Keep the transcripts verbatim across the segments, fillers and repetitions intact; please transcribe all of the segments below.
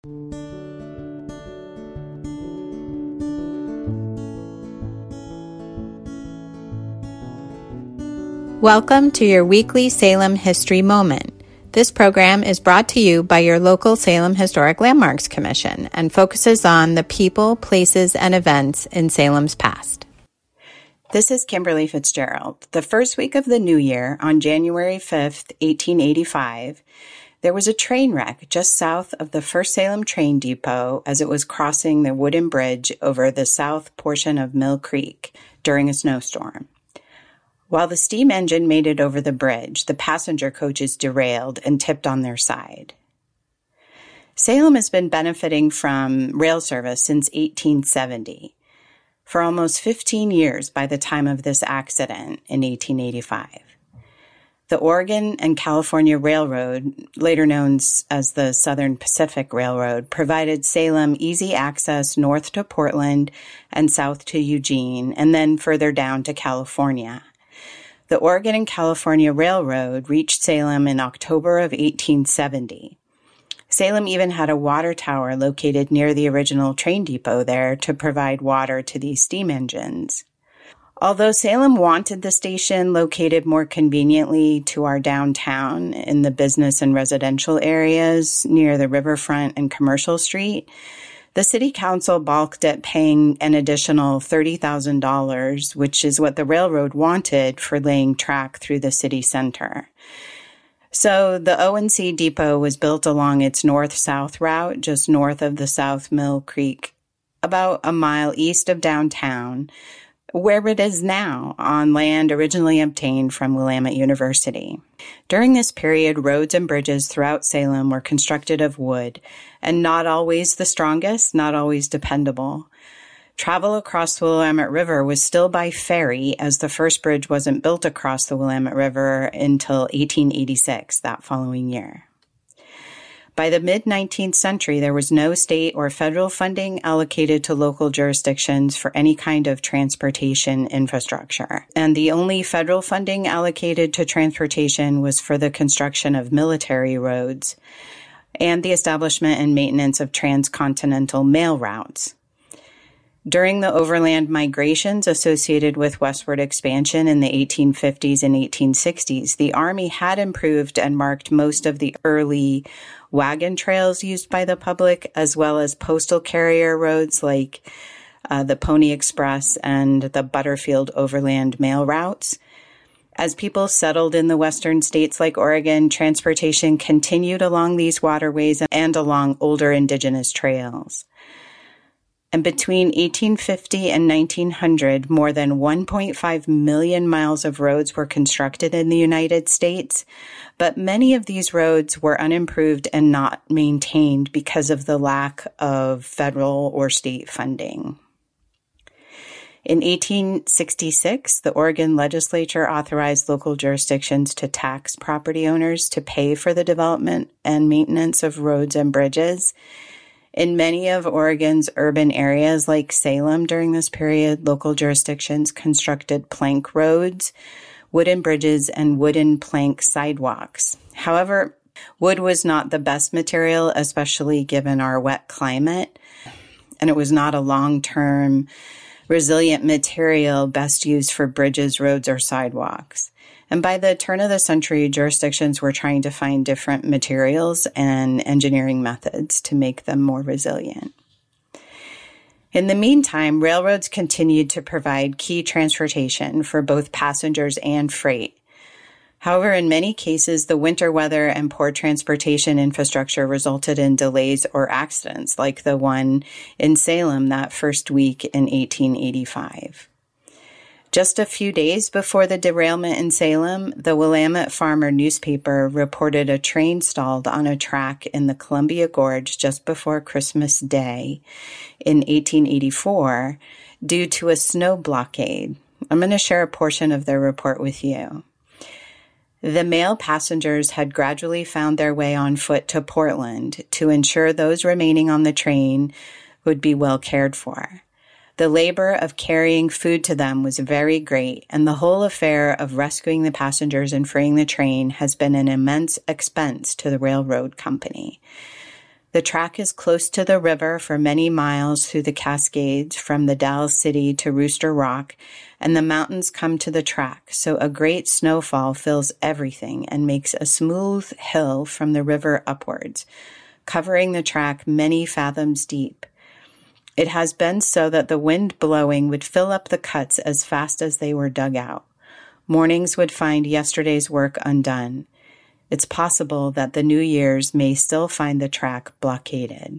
Welcome to your weekly Salem History Moment. This program is brought to you by your local Salem Historic Landmarks Commission and focuses on the people, places, and events in Salem's past. This is Kimberly Fitzgerald. The first week of the new year, on January fifth, eighteen eighty-five, there was a train wreck just south of the First Salem train depot as it was crossing the wooden bridge over the south portion of Mill Creek during a snowstorm. While the steam engine made it over the bridge, the passenger coaches derailed and tipped on their side. Salem has been benefiting from rail service since eighteen seventy, for almost fifteen years by the time of this accident in eighteen eighty-five. The Oregon and California Railroad, later known as the Southern Pacific Railroad, provided Salem easy access north to Portland and south to Eugene, and then further down to California. The Oregon and California Railroad reached Salem in October of eighteen seventy. Salem even had a water tower located near the original train depot there to provide water to these steam engines. Although Salem wanted the station located more conveniently to our downtown in the business and residential areas near the riverfront and Commercial Street, the city council balked at paying an additional thirty thousand dollars, which is what the railroad wanted for laying track through the city center. So the O and C depot was built along its north-south route, just north of the South Mill Creek, about a mile east of downtown, where it is now, on land originally obtained from Willamette University. During this period, roads and bridges throughout Salem were constructed of wood, and not always the strongest, not always dependable. Travel across the Willamette River was still by ferry, as the first bridge wasn't built across the Willamette River until eighteen eighty-six, that following year. By the mid-nineteenth century, there was no state or federal funding allocated to local jurisdictions for any kind of transportation infrastructure. And the only federal funding allocated to transportation was for the construction of military roads and the establishment and maintenance of transcontinental mail routes. During the overland migrations associated with westward expansion in the eighteen fifties and eighteen sixties, the Army had improved and marked most of the early wagon trails used by the public, as well as postal carrier roads like uh, the Pony Express and the Butterfield overland mail routes. As people settled in the western states like Oregon, transportation continued along these waterways and along older indigenous trails. And between eighteen fifty and nineteen hundred, more than one point five million miles of roads were constructed in the United States, but many of these roads were unimproved and not maintained because of the lack of federal or state funding. In eighteen sixty-six, the Oregon legislature authorized local jurisdictions to tax property owners to pay for the development and maintenance of roads and bridges. In many of Oregon's urban areas like Salem during this period, local jurisdictions constructed plank roads, wooden bridges, and wooden plank sidewalks. However, wood was not the best material, especially given our wet climate, and it was not a long-term resilient material best used for bridges, roads, or sidewalks. And by the turn of the century, jurisdictions were trying to find different materials and engineering methods to make them more resilient. In the meantime, railroads continued to provide key transportation for both passengers and freight. However, in many cases, the winter weather and poor transportation infrastructure resulted in delays or accidents, like the one in Salem that first week in eighteen eighty-five. Just a few days before the derailment in Salem, the Willamette Farmer newspaper reported a train stalled on a track in the Columbia Gorge just before Christmas Day in eighteen eighty-four due to a snow blockade. I'm going to share a portion of their report with you. The mail passengers had gradually found their way on foot to Portland to ensure those remaining on the train would be well cared for. The labor of carrying food to them was very great, and the whole affair of rescuing the passengers and freeing the train has been an immense expense to the railroad company. The track is close to the river for many miles through the Cascades from the Dalles City to Rooster Rock, and the mountains come to the track, so a great snowfall fills everything and makes a smooth hill from the river upwards, covering the track many fathoms deep. It has been so that the wind blowing would fill up the cuts as fast as they were dug out. Mornings would find yesterday's work undone. It's possible that the New Year's may still find the track blockaded.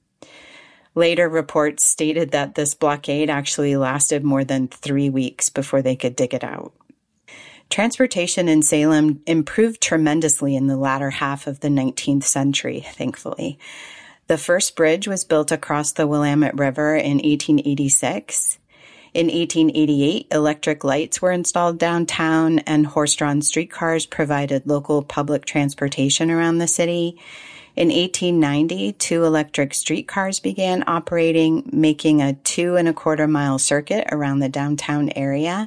Later reports stated that this blockade actually lasted more than three weeks before they could dig it out. Transportation in Salem improved tremendously in the latter half of the nineteenth century, thankfully. The first bridge was built across the Willamette River in eighteen eighty-six. In eighteen eighty-eight, electric lights were installed downtown, and horse-drawn streetcars provided local public transportation around the city. In eighteen ninety, two electric streetcars began operating, making a two and a quarter mile circuit around the downtown area.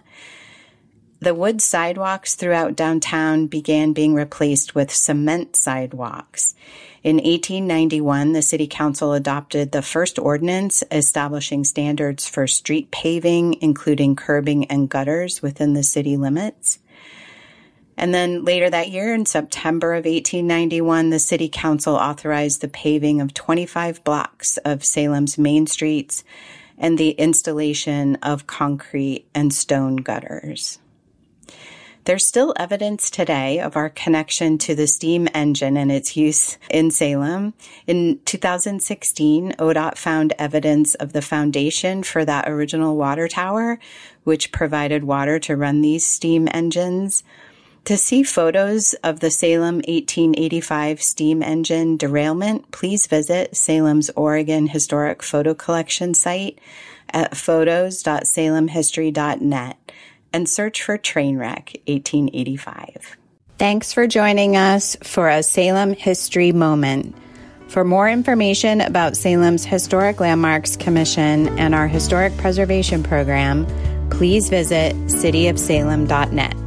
The wood sidewalks throughout downtown began being replaced with cement sidewalks. In eighteen ninety-one, the City Council adopted the first ordinance establishing standards for street paving, including curbing and gutters within the city limits. And then later that year, in September of eighteen ninety-one, the City Council authorized the paving of twenty-five blocks of Salem's main streets and the installation of concrete and stone gutters. There's still evidence today of our connection to the steam engine and its use in Salem. In two thousand sixteen, O D O T found evidence of the foundation for that original water tower, which provided water to run these steam engines. To see photos of the Salem eighteen eighty-five steam engine derailment, please visit Salem's Oregon Historic Photo Collection site at photos dot salem history dot net. And search for Trainwreck eighteen eighty-five. Thanks for joining us for a Salem History Moment. For more information about Salem's Historic Landmarks Commission and our Historic Preservation Program, please visit city of salem dot net.